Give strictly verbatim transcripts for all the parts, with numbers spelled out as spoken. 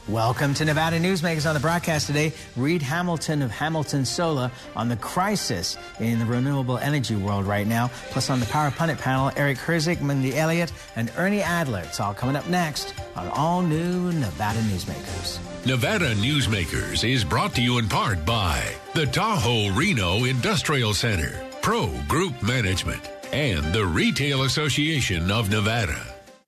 Welcome to Nevada Newsmakers. On the broadcast today, Reed Hamilton of Hamilton Solar on the crisis in the renewable energy world right now. Plus on the Power Pundit panel, Eric Herzig, Mindy Elliott, and Ernie Adler. It's all coming up next on all new Nevada Newsmakers. Nevada Newsmakers is brought to you in part by the Tahoe Reno Industrial Center, Pro Group Management, and the Retail Association of Nevada.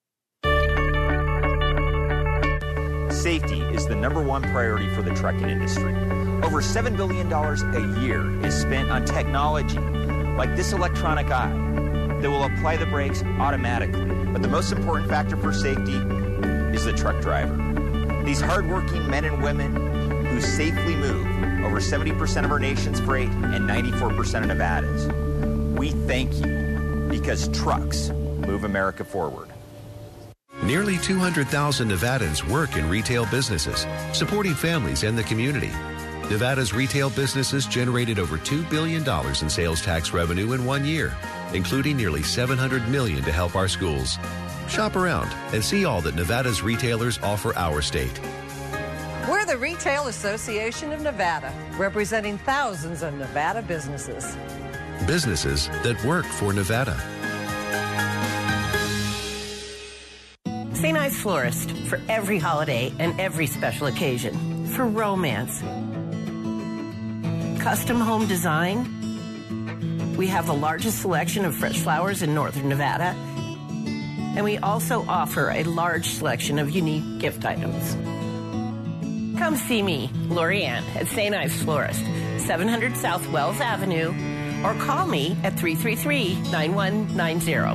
Safety is the number one priority for the trucking industry. Over seven billion dollars a year is spent on technology like this electronic eye that will apply the brakes automatically. But the most important factor for safety is the truck driver. These hardworking men and women who safely move over seventy percent of our nation's freight and ninety-four percent of Nevada's. We thank you because trucks move America forward. Nearly two hundred thousand Nevadans work in retail businesses, supporting families and the community. Nevada's retail businesses generated over two billion dollars in sales tax revenue in one year, including nearly seven hundred million dollars to help our schools. Shop around and see all that Nevada's retailers offer our state. We're the Retail Association of Nevada, representing thousands of Nevada businesses. Businesses that work for Nevada. Saint Ives Florist, for every holiday and every special occasion. For romance. Custom home design. We have the largest selection of fresh flowers in northern Nevada. And we also offer a large selection of unique gift items. Come see me, Lorianne, at Saint Ives Florist, seven hundred South Wells Avenue, or call me at three three three, nine one nine zero.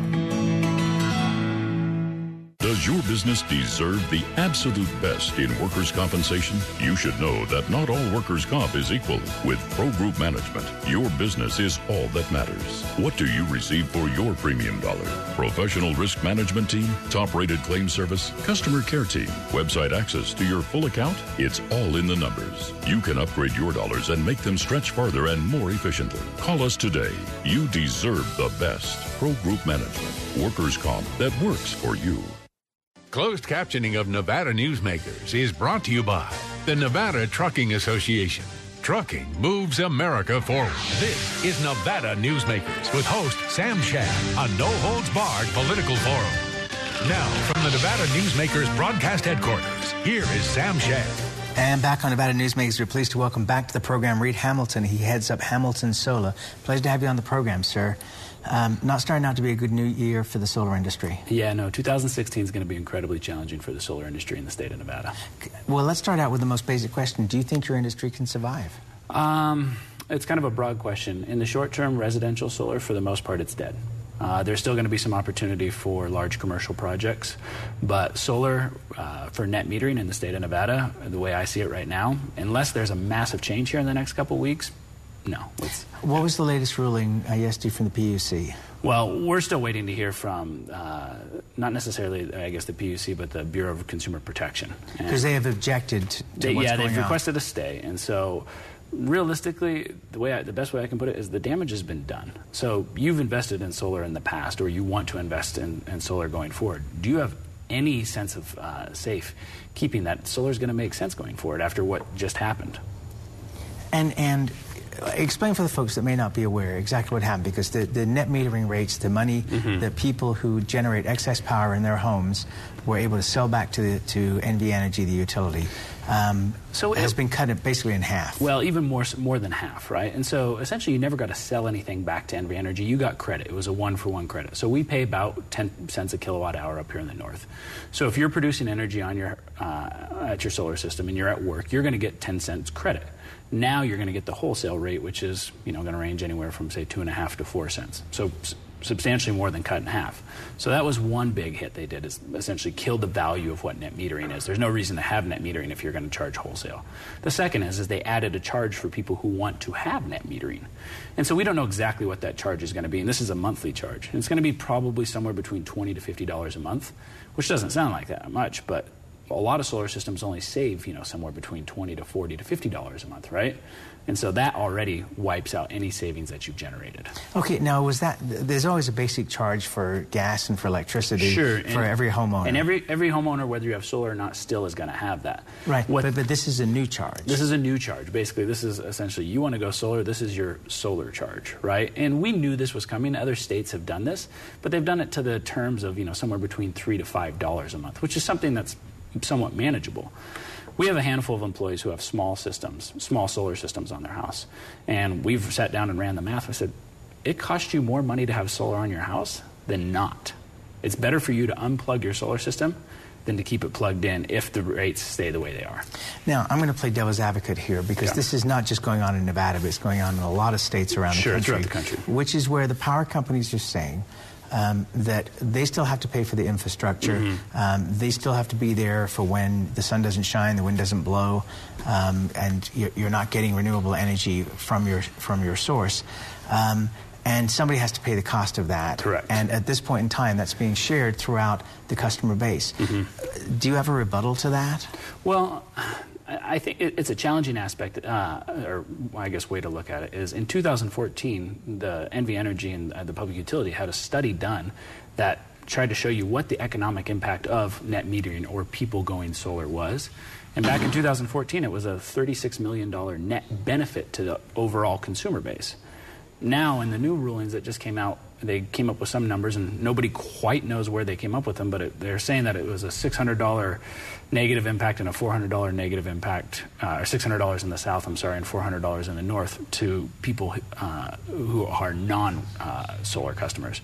Does your business deserve the absolute best in workers' compensation? You should know that not all workers' comp is equal. With Pro Group Management, your business is all that matters. What do you receive for your premium dollar? Professional risk management team, top-rated claim service, customer care team, website access to your full account? It's all in the numbers. You can upgrade your dollars and make them stretch farther and more efficiently. Call us today. You deserve the best. Pro Group Management, workers' comp that works for you. Closed captioning of Nevada Newsmakers is brought to you by the Nevada Trucking Association. Trucking moves America forward. This is Nevada Newsmakers with host Sam Shad, a no-holds-barred political forum. Now, from the Nevada Newsmakers broadcast headquarters, here is Sam Shad. And back on Nevada Newsmakers, we're pleased to welcome back to the program Reed Hamilton. He heads up Hamilton Solar. Pleasure to have you on the program, sir. Um, not starting out to be a good new year for the solar industry. Yeah, no, two thousand sixteen is going to be incredibly challenging for the solar industry in the state of Nevada. Well, let's start out with the most basic question. Do you think your industry can survive? Um, it's kind of a broad question. In the short term, residential solar, for the most part, it's dead. Uh, there's still going to be some opportunity for large commercial projects, but solar uh, for net metering in the state of Nevada, the way I see it right now, unless there's a massive change here in the next couple of weeks, no. It's, what was the latest ruling uh, yesterday from the P U C? Well, we're still waiting to hear from, uh, not necessarily, I guess, the P U C, but the Bureau of Consumer Protection. Because they have objected to they, what's yeah, going they've on. requested a stay, and so realistically, the way I, the best way I can put it is the damage has been done. So you've invested in solar in the past, or you want to invest in, in solar going forward. Do you have any sense of uh, safe keeping that solar is going to make sense going forward after what just happened? And and. Explain for the folks that may not be aware exactly what happened, because the, the net metering rates, the money mm-hmm. that people who generate excess power in their homes were able to sell back to the, to N V Energy, the utility, um, so it has been cut basically in half. Well, even more more than half, right? And so essentially you never got to sell anything back to N V Energy. You got credit. It was a one-for-one credit. So we pay about ten cents a kilowatt hour up here in the north. So if you're producing energy on your uh, at your solar system and you're at work, you're going to get ten cents credit. Now you're going to get the wholesale rate, which is, you know, going to range anywhere from, say, two and a half to four cents. So s- substantially more than cut in half. So that was one big hit they did, is essentially killed the value of what net metering is. There's no reason to have net metering if you're going to charge wholesale. The second is, is they added a charge for people who want to have net metering. And so we don't know exactly what that charge is going to be, and this is a monthly charge. And it's going to be probably somewhere between twenty to fifty dollars a month, which doesn't sound like that much, but a lot of solar systems only save, you know, somewhere between twenty to forty to fifty dollars a month, right? And so that already wipes out any savings that you've generated. Okay, now was that, there's always a basic charge for gas and for electricity sure, for and, every homeowner. And every every homeowner, whether you have solar or not, still is going to have that. Right, what, but, but this is a new charge. This is a new charge. Basically, this is essentially, you want to go solar, this is your solar charge, right? And we knew this was coming. Other states have done this, but they've done it to the terms of, you know, somewhere between three to five dollars a month, which is something that's somewhat manageable. We have a handful of employees who have small systems, small solar systems on their house. And we've sat down and ran the math. I said, it costs you more money to have solar on your house than not. It's better for you to unplug your solar system than to keep it plugged in if the rates stay the way they are. Now, I'm going to play devil's advocate here because yeah. this is not just going on in Nevada, but it's going on in a lot of states around sure, the country. throughout the country. Which is where the power companies are saying, Um, that they still have to pay for the infrastructure. Mm-hmm. um, they still have to be there for when the sun doesn't shine, the wind doesn't blow, um, and you're, you're not getting renewable energy from your from your source. Um, and somebody has to pay the cost of that. Correct. And at this point in time, that's being shared throughout the customer base. Mm-hmm. Do you have a rebuttal to that? Well, I think it's a challenging aspect, uh, or I guess way to look at it is in two thousand fourteen, the N V Energy and the public utility had a study done that tried to show you what the economic impact of net metering or people going solar was. And back in two thousand fourteen, it was a thirty-six million dollars net benefit to the overall consumer base. Now, in the new rulings that just came out, they came up with some numbers, and nobody quite knows where they came up with them, but it, they're saying that it was a six hundred dollars negative impact and a four hundred dollars negative impact, uh, or six hundred dollars in the south, I'm sorry, and four hundred dollars in the north to people uh, who are non-solar uh, customers.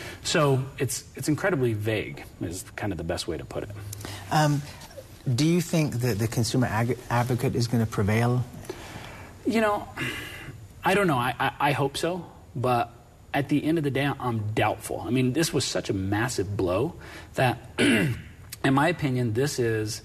So it's it's incredibly vague, is kind of the best way to put it. Um, do you think that the consumer ag- advocate is going to prevail? You know, I don't know. I, I, I hope so, but at the end of the day, I'm doubtful. I mean, this was such a massive blow that, in my opinion, this is,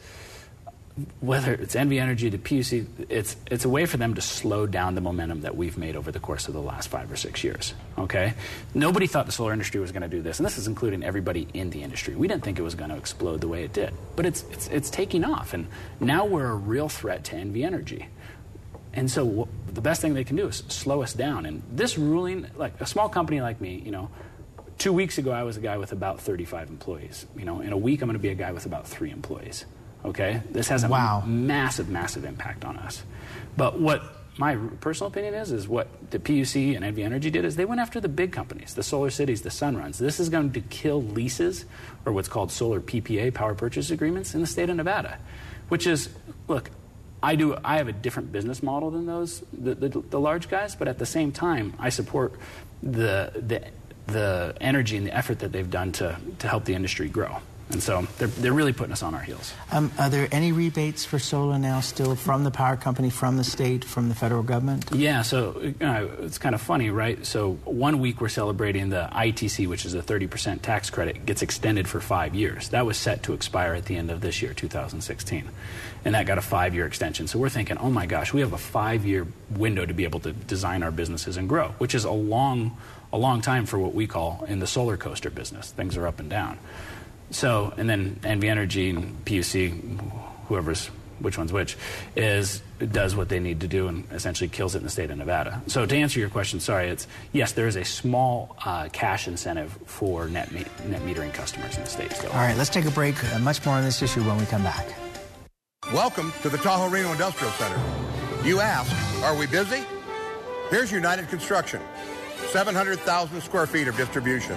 whether it's N V Energy, the P U C, it's it's a way for them to slow down the momentum that we've made over the course of the last five or six years, okay? Nobody thought the solar industry was going to do this, and this is including everybody in the industry. We didn't think it was going to explode the way it did, but it's it's, it's taking off, and now we're a real threat to N V Energy. And so w- the best thing they can do is slow us down. And this ruling, like a small company like me, you know, two weeks ago I was a guy with about thirty-five employees. You know, in a week I'm going to be a guy with about three employees. Okay? This has a wow. massive, massive impact on us. But what my personal opinion is, is what the P U C and N V Energy did is they went after the big companies, the Solar Cities, the Sunruns. This is going to kill leases, or what's called solar P P A, power purchase agreements, in the state of Nevada. Which is, look, I do. I have a different business model than those, the, the, the large guys, but at the same time, I support the the the energy and the effort that they've done to to help the industry grow. And so they're they're really putting us on our heels. Um, are there any rebates for solar now still from the power company, from the state, from the federal government? Yeah, so you know, it's kind of funny, right? So one week we're celebrating the I T C, which is a thirty percent tax credit, gets extended for five years. That was set to expire at the end of this year, two thousand sixteen. And that got a five-year extension. So we're thinking, oh my gosh, we have a five-year window to be able to design our businesses and grow, which is a long, a long time for what we call in the solar coaster business. Things are up and down. So, and then N V Energy and P U C, whoever's, which one's which, is does what they need to do and essentially kills it in the state of Nevada. So to answer your question, sorry, it's, yes, there is a small uh, cash incentive for net, me- net metering customers in the state still. All right, let's take a break. Uh, much more on this issue when we come back. Welcome to the Tahoe Reno Industrial Center. You ask, are we busy? Here's United Construction, seven hundred thousand square feet of distribution.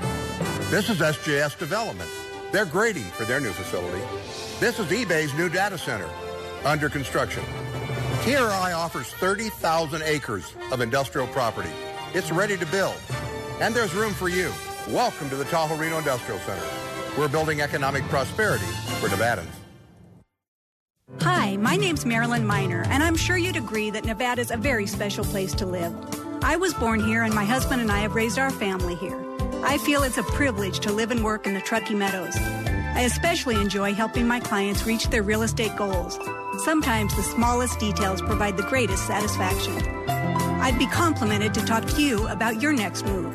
This is S J S Development. They're grading for their new facility. This is eBay's new data center, under construction. T R I offers thirty thousand acres of industrial property. It's ready to build. And there's room for you. Welcome to the Tahoe Reno Industrial Center. We're building economic prosperity for Nevadans. Hi, my name's Marilyn Miner, and I'm sure you'd agree that Nevada's a very special place to live. I was born here, and my husband and I have raised our family here. I feel it's a privilege to live and work in the Truckee Meadows. I especially enjoy helping my clients reach their real estate goals. Sometimes the smallest details provide the greatest satisfaction. I'd be complimented to talk to you about your next move.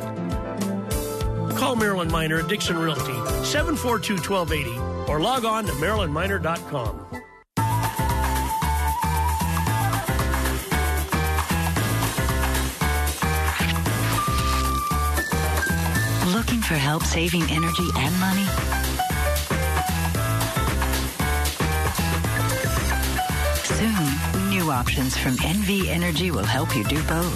Call Marilyn Miner at Dixon Realty, seven four two, one two eight zero, or log on to marilyn miner dot com. Looking for help saving energy and money? Soon, new options from N V Energy will help you do both.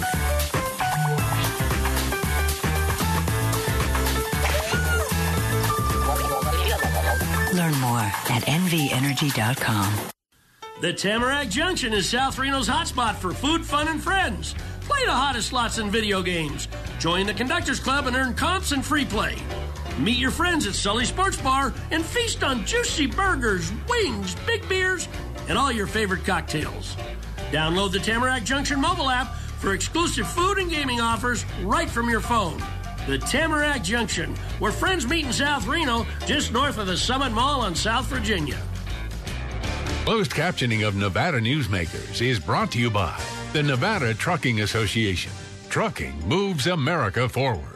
Learn more at N V energy dot com. The Tamarack Junction is South Reno's hotspot for food, fun, and friends. Play the hottest slots and video games. Join the Conductors Club and earn comps and free play. Meet your friends at Sully Sports Bar and feast on juicy burgers, wings, big beers, and all your favorite cocktails. Download the Tamarack Junction mobile app for exclusive food and gaming offers right from your phone. The Tamarack Junction, where friends meet in South Reno, just north of the Summit Mall on South Virginia. Closed captioning of Nevada Newsmakers is brought to you by the Nevada Trucking Association. Trucking moves America forward.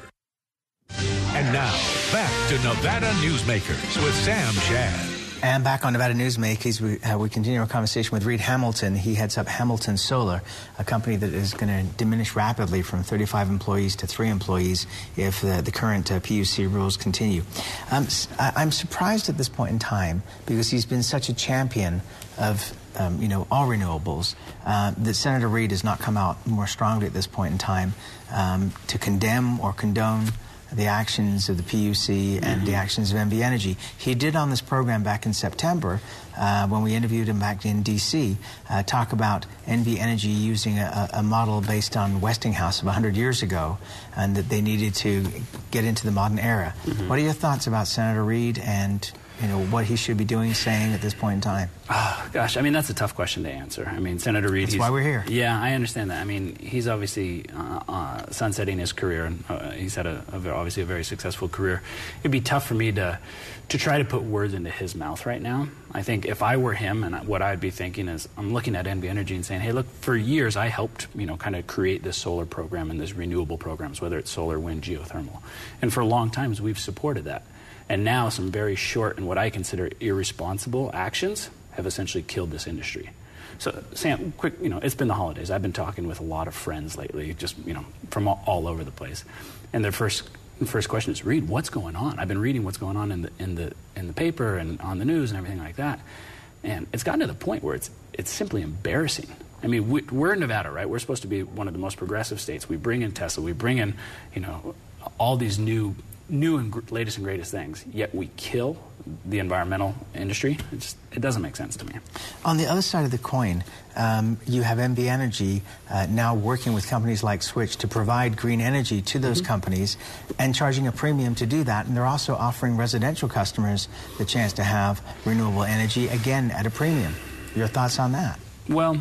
And now, back to Nevada Newsmakers with Sam Shad. And back on Nevada Newsmakers, we, uh, we continue our conversation with Reed Hamilton. He heads up Hamilton Solar, a company that is going to diminish rapidly from thirty-five employees to three employees if the, the current uh, P U C rules continue. Um, I'm surprised at this point in time, because he's been such a champion of um, you know, all renewables, uh, that Senator Reed has not come out more strongly at this point in time um, to condemn or condone the actions of the P U C and mm-hmm. the actions of N V Energy. He did on this program back in September, uh, when we interviewed him back in D C, uh, talk about N V Energy using a, a model based on Westinghouse of one hundred years ago, and that they needed to get into the modern era. Mm-hmm. What are your thoughts about Senator Reed and, you know, what he should be doing, saying at this point in time? Oh, gosh, I mean, that's a tough question to answer. I mean, Senator Reed... That's why we're here. Yeah, I understand that. I mean, he's obviously uh, uh, sunsetting his career, and uh, he's had, a, a, obviously, a very successful career. It'd be tough for me to, to try to put words into his mouth right now. I think if I were him, and what I'd be thinking is, I'm looking at N V Energy and saying, hey, look, for years I helped, you know, kind of create this solar program and this renewable programs, whether it's solar, wind, geothermal. And for long times, we've supported that. And now some very short and what I consider irresponsible actions have essentially killed this industry. So, Sam, quick, you know, it's been the holidays. I've been talking with a lot of friends lately, just, you know, from all, all over the place. And their first first question is, Reed, what's going on? I've been reading what's going on in the in the in the paper and on the news and everything like that. And it's gotten to the point where it's it's simply embarrassing. I mean, we, we're in Nevada, right? We're supposed to be one of the most progressive states. We bring in Tesla. We bring in, you know, all these new new and gr- latest and greatest things, yet we kill the environmental industry. It just, it doesn't make sense to me. On the other side of the coin, um, you have N V Energy uh, now working with companies like Switch to provide green energy to those mm-hmm. companies and charging a premium to do that. And they're also offering residential customers the chance to have renewable energy, again, at a premium. Your thoughts on that? Well,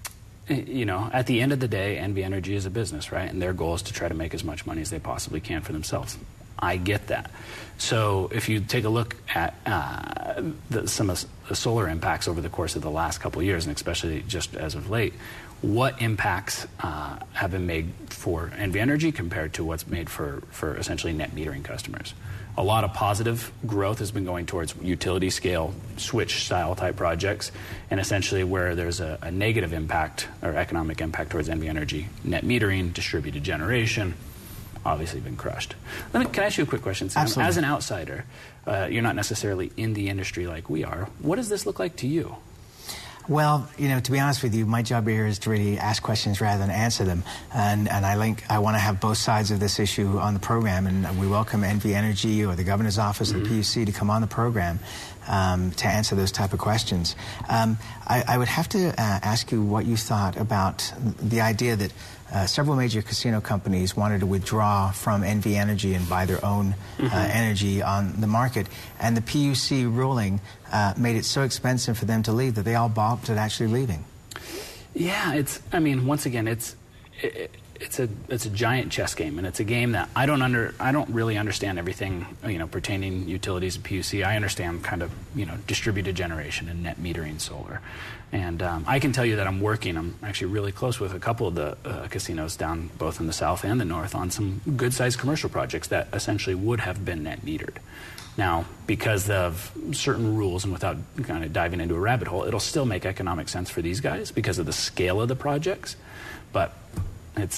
you know, at the end of the day, N V Energy is a business, right? And their goal is to try to make as much money as they possibly can for themselves. I get that. So if you take a look at uh, the, some of the solar impacts over the course of the last couple of years, and especially just as of late, what impacts uh, have been made for N V Energy compared to what's made for, for essentially net metering customers? A lot of positive growth has been going towards utility scale, switch style type projects, and essentially where there's a, a negative impact or economic impact towards N V Energy, net metering, distributed generation, obviously been crushed. Let me, can I ask you a quick question, Sam? Absolutely. As an outsider, uh, you're not necessarily in the industry like we are. What does this look like to you? Well, you know, to be honest with you, my job here is to really ask questions rather than answer them. And, and I think I want to have both sides of this issue on the program. And we welcome N V Energy or the Governor's Office mm-hmm. or the P U C to come on the program um, to answer those type of questions. Um, I, I would have to uh, ask you what you thought about the idea that Uh, several major casino companies wanted to withdraw from N V Energy and buy their own uh, mm-hmm. energy on the market. And the P U C ruling uh, made it so expensive for them to leave that they all balked at actually leaving. Yeah, it's, I mean, once again, it's it, it's a it's a giant chess game, and it's a game that I don't under I don't really understand everything, you know, pertaining utilities and P U C. I understand kind of, you know, distributed generation and net metering solar. And um, I can tell you that I'm working, I'm actually really close with a couple of the uh, casinos down both in the south and the north on some good-sized commercial projects that essentially would have been net metered. Now, because of certain rules and without kind of diving into a rabbit hole, it'll still make economic sense for these guys because of the scale of the projects. But it's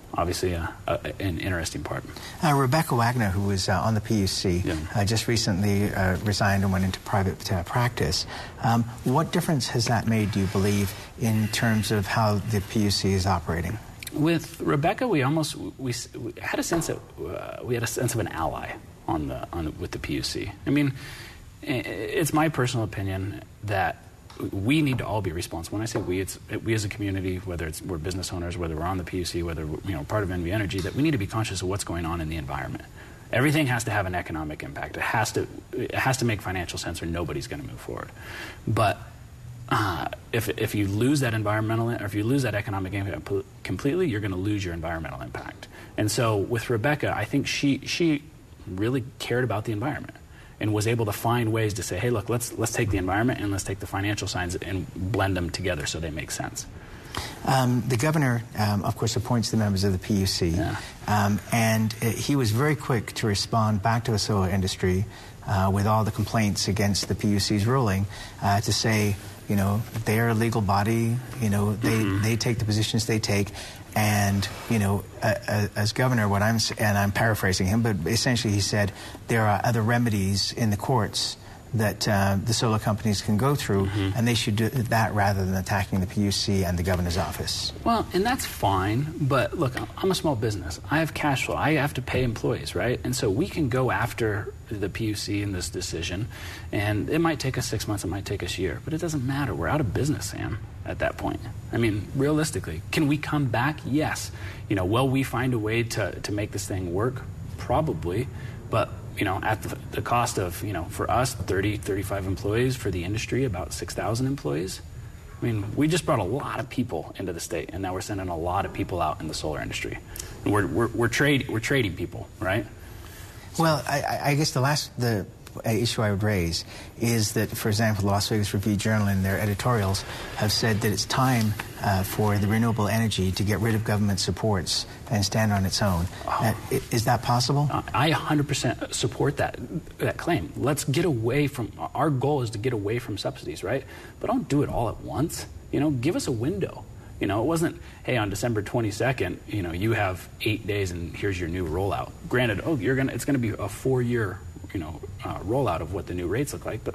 obviously a, a, an interesting part. Uh, Rebecca Wagner, who was uh, on the P U C, yeah. uh, just recently uh, resigned and went into private uh, practice. Um, what difference has that made, do you believe, in terms of how the P U C is operating? With Rebecca, we almost we, we had a sense of uh, we had a sense of an ally on the on the, with the P U C. I mean, it's my personal opinion that we need to all be responsible. When I say we, it's we as a community, whether it's we're business owners, whether we're on the P U C, whether we're, you know, part of N V Energy, that we need to be conscious of what's going on in the environment. Everything has to have an economic impact. It has to it has to make financial sense, or nobody's going to move forward. But Uh, if, if you lose that environmental, or if you lose that economic impact completely, you're going to lose your environmental impact. And so with Rebecca, I think she, she really cared about the environment and was able to find ways to say, hey, look, let's, let's take the environment and let's take the financial signs and blend them together so they make sense. Um, the governor, um, of course, appoints the members of the P U C, yeah. um, and uh, he was very quick to respond back to the solar industry uh, with all the complaints against the P U C's ruling uh, to say, you know, they're a legal body, you know, they, mm-hmm. they take the positions they take, and, you know, uh, uh, as governor, what I'm, and I'm paraphrasing him, but essentially he said there are other remedies in the courts that uh, the solar companies can go through, mm-hmm. and they should do that rather than attacking the P U C and the governor's office. Well, and that's fine, but look, I'm a small business. I have cash flow. I have to pay employees, right? And so we can go after the P U C in this decision, and it might take us six months, it might take us a year, but it doesn't matter. We're out of business, Sam, at that point. I mean, realistically, can we come back? Yes. You know, will we find a way to, to make this thing work? Probably, but you know, at the, the cost of, you know, for us, thirty, thirty-five employees, for the industry, about six thousand employees. I mean, we just brought a lot of people into the state, and now we're sending a lot of people out in the solar industry. And we're, we're, we're, trade, we're trading people, right? Well, I, I guess the last the issue I would raise is that, for example, the Las Vegas Review-Journal in their editorials have said that it's time uh, for the renewable energy to get rid of government supports and stand on its own. Oh. Uh, is that possible? Uh, I one hundred percent support that that claim. Let's get away from, our goal is to get away from subsidies, right? But don't do it all at once. You know, give us a window. You know, it wasn't, hey, on December twenty-second, you know, you have eight days and here's your new rollout. Granted, oh, you're gonna, it's going to be a four-year, you know, uh, rollout of what the new rates look like, but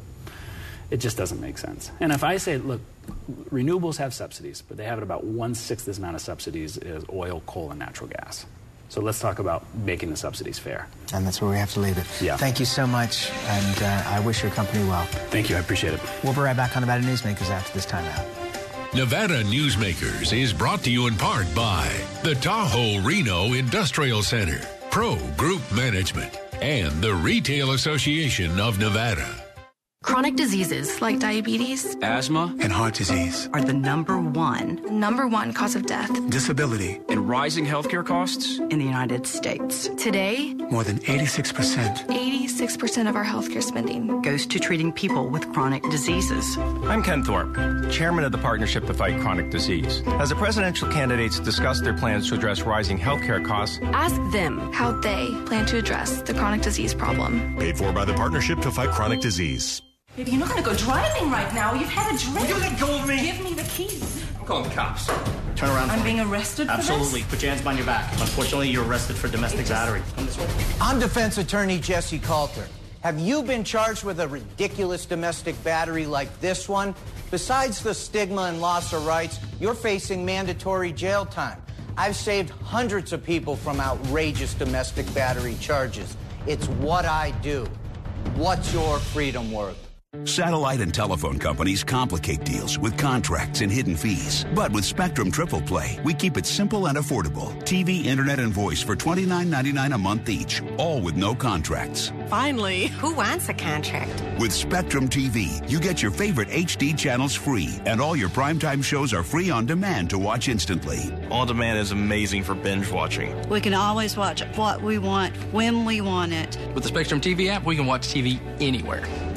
it just doesn't make sense. And if I say, look, renewables have subsidies, but they have it about one-sixth this amount of subsidies as oil, coal, and natural gas. So let's talk about making the subsidies fair. And that's where we have to leave it. Yeah. Thank you so much, and uh, I wish your company well. Thank you. I appreciate it. We'll be right back on Nevada Newsmakers after this time out. Nevada Newsmakers is brought to you in part by the Tahoe Reno Industrial Center, Pro Group Management, and the Retail Association of Nevada. Chronic diseases like diabetes, asthma, and heart disease are the number one, number one cause of death, disability, and rising healthcare costs in the United States. Today, more than eighty-six percent, eighty-six percent of our healthcare spending goes to treating people with chronic diseases. I'm Ken Thorpe, chairman of the Partnership to Fight Chronic Disease. As the presidential candidates discuss their plans to address rising healthcare costs, ask them how they plan to address the chronic disease problem. Paid for by the Partnership to Fight Chronic Disease. Baby, you're not going to go driving right now. You've had a drink. Will you let go of me? Give me the keys. I'm calling the cops. Turn around. I'm for being me. arrested for Absolutely. this? Put your hands behind your back. Unfortunately, you're arrested for domestic just... battery. Come this way. I'm defense attorney Jesse Coulter. Have you been charged with a ridiculous domestic battery like this one? Besides the stigma and loss of rights, you're facing mandatory jail time. I've saved hundreds of people from outrageous domestic battery charges. It's what I do. What's your freedom worth? Satellite and telephone companies complicate deals with contracts and hidden fees. But with Spectrum Triple Play, we keep it simple and affordable. T V, internet, and voice for twenty-nine ninety-nine a month each, all with no contracts. Finally, who wants a contract? With Spectrum T V, you get your favorite H D channels free, and all your primetime shows are free on demand to watch instantly. On demand is amazing for binge watching. We can always watch what we want, when we want it. With the Spectrum T V app, we can watch T V anywhere.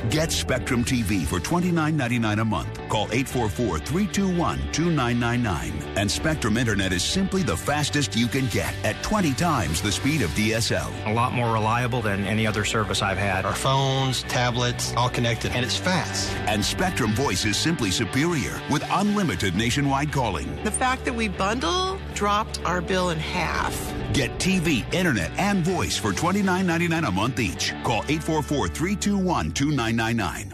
Get Spectrum T V for twenty-nine ninety-nine a month. Call eight four four, three two one, two nine nine nine. And Spectrum Internet is simply the fastest you can get at twenty times the speed of D S L. A lot more reliable than any other service I've had. Our phones, tablets, all connected, and it's fast. And Spectrum Voice is simply superior with unlimited nationwide calling. The fact that we bundle dropped our bill in half. Get T V, internet, and voice for twenty-nine ninety-nine a month each. Call eight four four, three two one, two nine nine nine.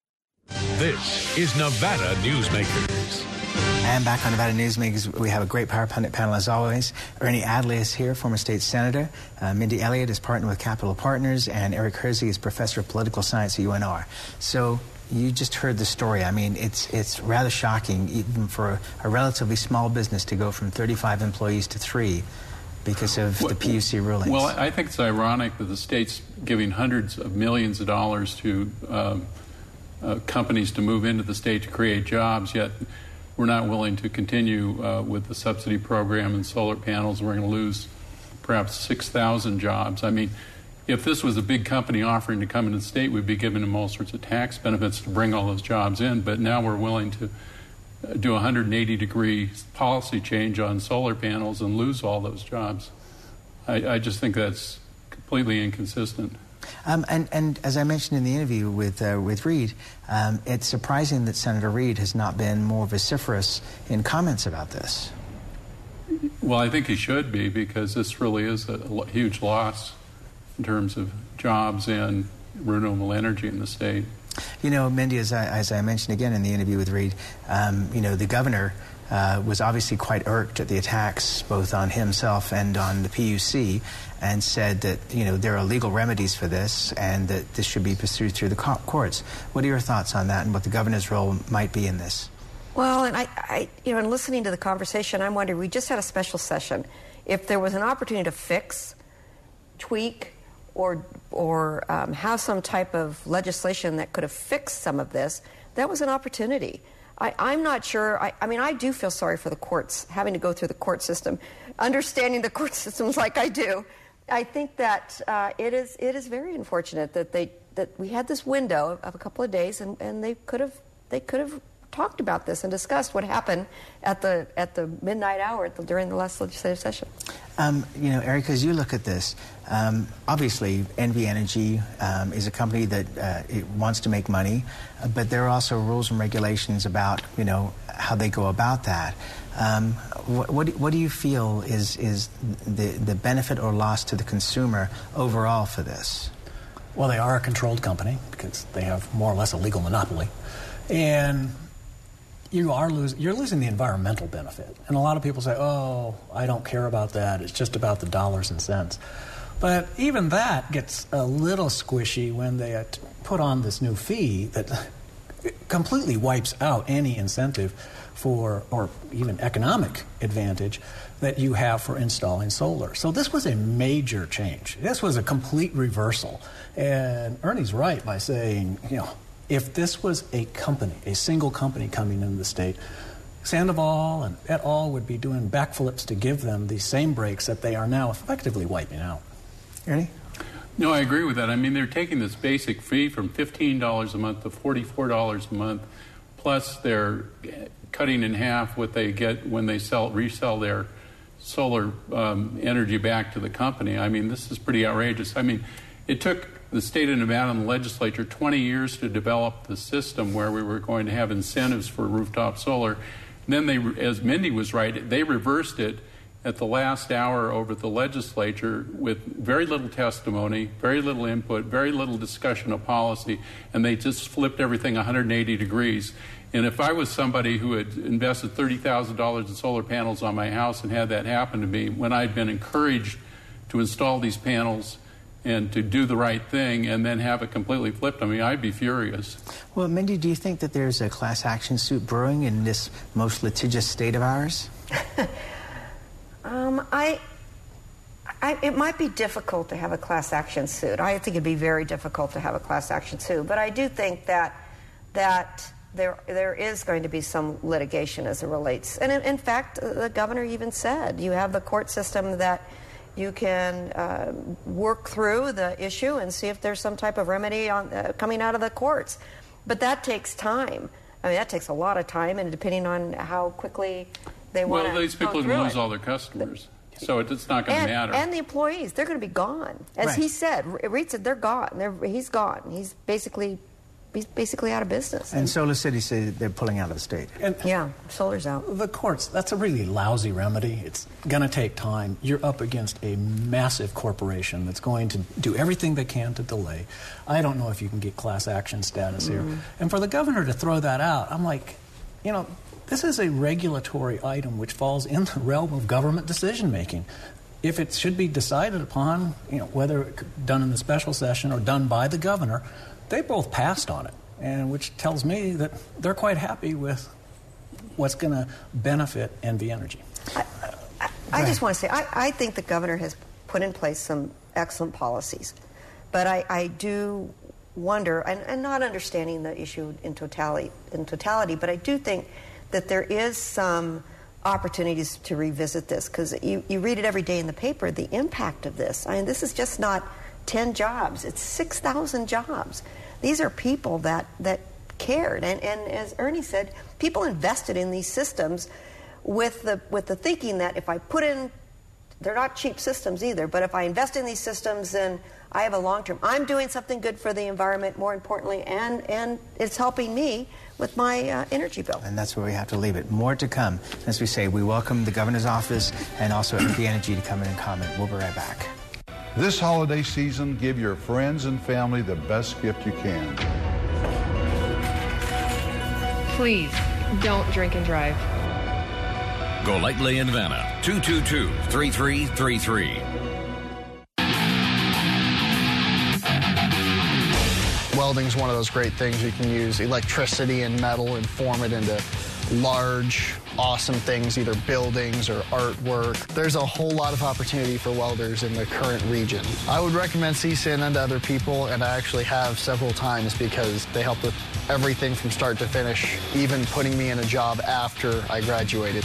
This is Nevada Newsmakers. And back on Nevada Newsmakers, we have a great Power Pundit panel as always. Ernie Adley is here, former state senator. Uh, Mindy Elliott is partner with Capital Partners, and Eric Hersey is professor of political science at U N R. So you just heard the story. I mean, it's it's rather shocking, even for a, a relatively small business to go from thirty-five employees to three because of well, the P U C rulings. Well, I think it's ironic that the state's giving hundreds of millions of dollars to um, uh, companies to move into the state to create jobs, yet we're not willing to continue uh, with the subsidy program and solar panels. We're going to lose perhaps six thousand jobs. I mean, if this was a big company offering to come into the state, we'd be giving them all sorts of tax benefits to bring all those jobs in. But now we're willing to do a one hundred eighty degree policy change on solar panels and lose all those jobs. I, I just think that's completely inconsistent. Um, and, and as I mentioned in the interview with uh, with Reid, um, it's surprising that Senator Reid has not been more vociferous in comments about this. Well, I think he should be, because this really is a, a huge loss in terms of jobs and renewable energy in the state. You know, Mindy, as I, as I mentioned again in the interview with Reid, um, you know, the governor uh, was obviously quite irked at the attacks both on himself and on the P U C, and said that, you know, there are legal remedies for this and that this should be pursued through the courts. What are your thoughts on that and what the governor's role might be in this? Well, and I, I you know, in listening to the conversation, I'm wondering, we just had a special session. If there was an opportunity to fix, tweak, or or um, have some type of legislation that could have fixed some of this, that was an opportunity. I, I'm not sure. I, I mean, I do feel sorry for the courts, having to go through the court system, understanding the court systems like I do. I think that uh, it is it is very unfortunate that they that we had this window of a couple of days, and, and they could have they could have talked about this and discussed what happened at the at the midnight hour at the, during the last legislative session. Um, you know, Eric, as you look at this, um, obviously N V Energy um, is a company that uh, it wants to make money, uh, but there are also rules and regulations about, you know, how they go about that. Um, what, what, what do you feel is is the the benefit or loss to the consumer overall for this? Well, they are a controlled company because they have more or less a legal monopoly, and you are losing, you're losing the environmental benefit. And a lot of people say, oh, I don't care about that. It's just about the dollars and cents. But even that gets a little squishy when they put on this new fee that completely wipes out any incentive for, or even economic advantage that you have for installing solar. So this was a major change. This was a complete reversal. And Ernie's right by saying, you know, if this was a company, a single company coming into the state, Sandoval and et al. Would be doing backflips to give them the same breaks that they are now effectively wiping out. Ernie? No, I agree with that. I mean, they're taking this basic fee from fifteen dollars a month to forty-four dollars a month, plus they're cutting in half what they get when they sell resell their solar um, energy back to the company. I mean, this is pretty outrageous. I mean, it took the state of Nevada and the legislature twenty years to develop the system where we were going to have incentives for rooftop solar. And then they, as Mindy was right, they reversed it at the last hour over the legislature with very little testimony, very little input, very little discussion of policy, and they just flipped everything one hundred eighty degrees. And if I was somebody who had invested thirty thousand dollars in solar panels on my house and had that happen to me, when I'd been encouraged to install these panels and to do the right thing and then have it completely flipped, I mean, I'd be furious. Well, Mindy, do you think that there's a class action suit brewing in this most litigious state of ours? um, I, I, it might be difficult to have a class action suit. I think it'd be very difficult to have a class action suit. But I do think that that there there is going to be some litigation as it relates. And in, in fact, the governor even said you have the court system that You can uh, work through the issue and see if there's some type of remedy on, uh, coming out of the courts. But that takes time. I mean, that takes a lot of time, and depending on how quickly they want to Well, these people go lose it. all their customers, so it's not going to and, matter. And the employees, they're going to be gone. As Right. he said, Reed said, they're gone. They're, he's gone. He's basically... He's basically out of business. And Solar City said they're pulling out of the state. And yeah, solar's out. The courts, that's a really lousy remedy. It's going to take time. You're up against a massive corporation that's going to do everything they can to delay. I don't know if you can get class action status Mm-hmm. here. And for the governor to throw that out, I'm like, you know, this is a regulatory item which falls in the realm of government decision-making. If it should be decided upon, you know, whether done in the special session or done by the governor, they both passed on it, and which tells me that they're quite happy with what's going to benefit N V Energy. I, I, I just want to say, I, I think the governor has put in place some excellent policies, but I, I do wonder, and, and not understanding the issue in totality, in totality, but I do think that there is some opportunities to revisit this, because you, you read it every day in the paper, the impact of this. I mean, this is just not ten jobs, it's six thousand jobs. These are people that, that cared, and, and as Ernie said, people invested in these systems with the, with the thinking that if I put in, they're not cheap systems either, but if I invest in these systems, then I have a long-term, I'm doing something good for the environment, more importantly, and, and it's helping me with my uh, energy bill. And that's where we have to leave it. More to come. As we say, we welcome the governor's office and also N V Energy to come in and comment. We'll be right back. This holiday season, give your friends and family the best gift you can. Please, don't drink and drive. Golightly and Vanna, two two two, three three three three. Welding is one of those great things. You can use electricity and metal and form it into large, awesome things, either buildings or artwork. There's a whole lot of opportunity for welders in the current region. I would recommend C S I N to other people, and I actually have several times, because they help with everything from start to finish, even putting me in a job after I graduated.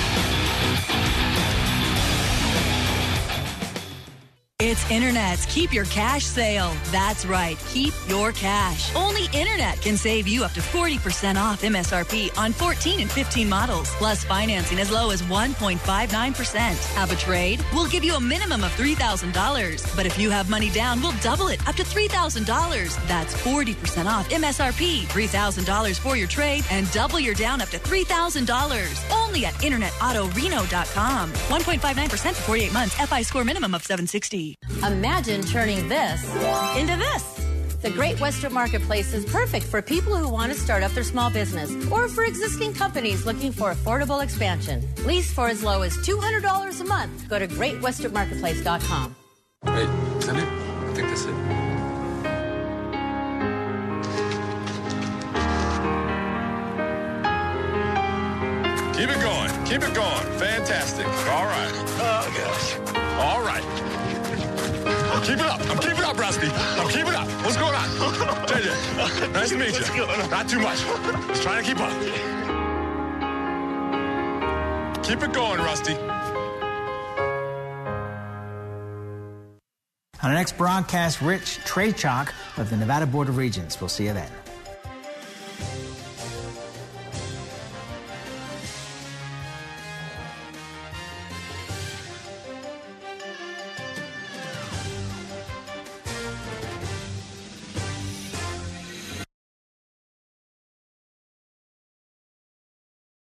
It's Internet's Keep Your Cash sale. That's right, keep your cash. Only Internet can save you up to forty percent off M S R P on fourteen and fifteen models, plus financing as low as one point five nine percent. Have a trade? We'll give you a minimum of three thousand dollars. But if you have money down, we'll double it up to three thousand dollars. That's forty percent off M S R P, three thousand dollars for your trade, and double your down up to three thousand dollars. Only at internet auto reno dot com. one point five nine percent for forty-eight months. F I score minimum of seven sixty. Imagine turning this into this. The Great Western Marketplace is perfect for people who want to start up their small business or for existing companies looking for affordable expansion. Lease for as low as two hundred dollars a month. Go to great western marketplace dot com. Wait, is that it? I think that's it. Keep it going. Keep it going. Fantastic. All right. Oh, gosh. All right. I'm keeping up. I'm keeping up, Rusty. I'm keeping up. What's going on? J J, nice to meet you. What's going on? Not too much. Just trying to keep up. Keep it going, Rusty. On our next broadcast, Rich Treychok of the Nevada Board of Regents. We'll see you then.